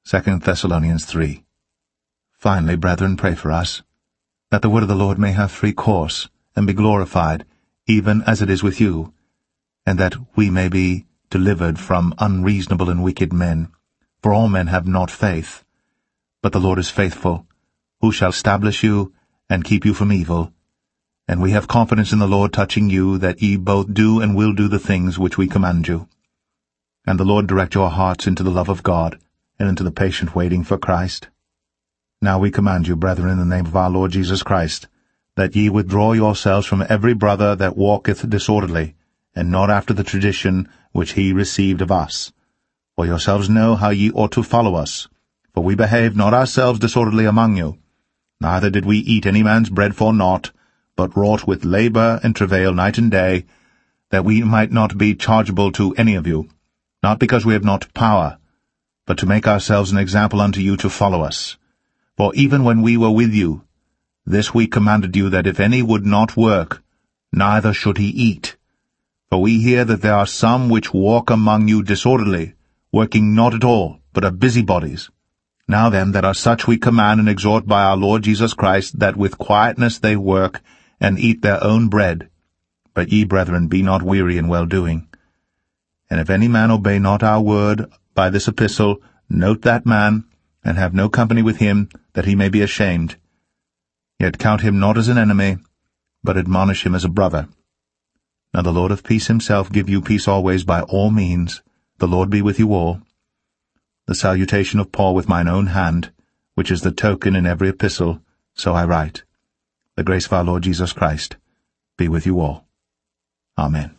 2 Thessalonians 3. Finally, brethren, pray for us, that the word of the Lord may have free course, and be glorified, even as it is with you, and that we may be delivered from unreasonable and wicked men. For all men have not faith. But the Lord is faithful, who shall establish you, and keep you from evil. And we have confidence in the Lord touching you, that ye both do and will do the things which we command you. And the Lord direct your hearts into the love of God, and into the patient waiting for Christ. Now we command you, brethren, in the name of our Lord Jesus Christ, that ye withdraw yourselves from every brother that walketh disorderly, and not after the tradition which he received of us. For yourselves know how ye ought to follow us. For we behaved not ourselves disorderly among you, neither did we eat any man's bread for naught, but wrought with labor and travail night and day, that we might not be chargeable to any of you, not because we have not power, but to make ourselves an example unto you to follow us. For even when we were with you, this we commanded you, that if any would not work, neither should he eat. For we hear that there are some which walk among you disorderly, working not at all, but are busybodies. Now then, that are such we command and exhort by our Lord Jesus Christ, that with quietness they work, and eat their own bread. But ye, brethren, be not weary in well-doing. And if any man obey not our word by this epistle, note that man, and have no company with him, that he may be ashamed. Yet count him not as an enemy, but admonish him as a brother. Now the Lord of peace himself give you peace always by all means. The Lord be with you all. The salutation of Paul with mine own hand, which is the token in every epistle, so I write. The grace of our Lord Jesus Christ be with you all. Amen.